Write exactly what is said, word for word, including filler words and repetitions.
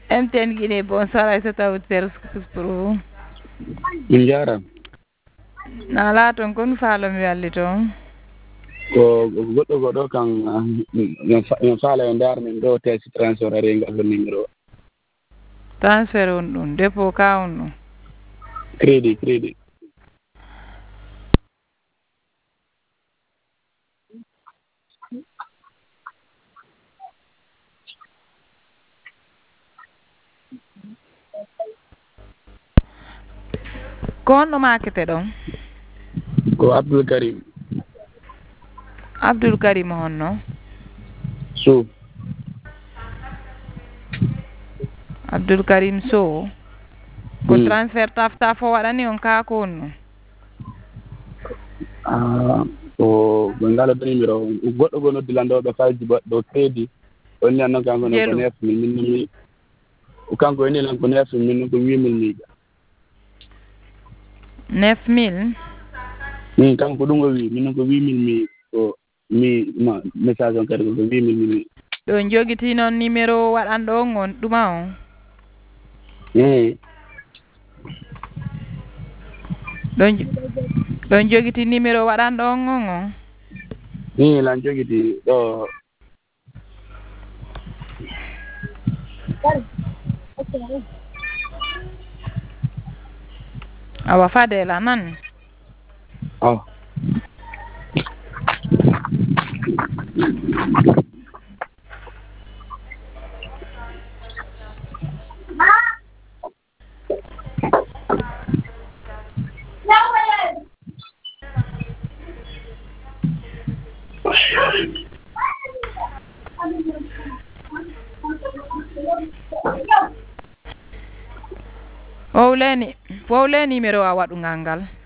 M T N Guinée bonsoir Aissata Wouter Scoop pour vous. min jaram na laa toon kon faalo mi walli toon ko goɗɗo goɗɗo kan no faala e ndaar min ɗo tesi transfert ari ngal numéro transfert on ɗum dépôt ka on ɗum crédit crédit ko honɗo makete ɗon ko Abdoul Karim Abdoul Karim honno Sow Abdoul Karim Sow ko Mm. transfert tafta fo waɗani on ka ko honno Ah, ko ɓe ngala ɗo numéro goɗɗo go noddilanɗoɓe falji baɗɗo crédit on ni annon kanko non ko Jelu. neuf mille min noon mi kanko woni lan ko neuf mille min noon ko huit mille miija neuf mille min kanko ɗum o wi min noon ko huit mille mi ko mi ma message on kadi ko huit mille mi wi ɗo jogiti noon numéro waɗanɗo on on ɗuma on eyi ɗon ɗon jogiti numéro waɗanɗo on on on ni lan jogiti ɗo awa Fadela nan oh wowleni wowle numéro a waɗugal ngal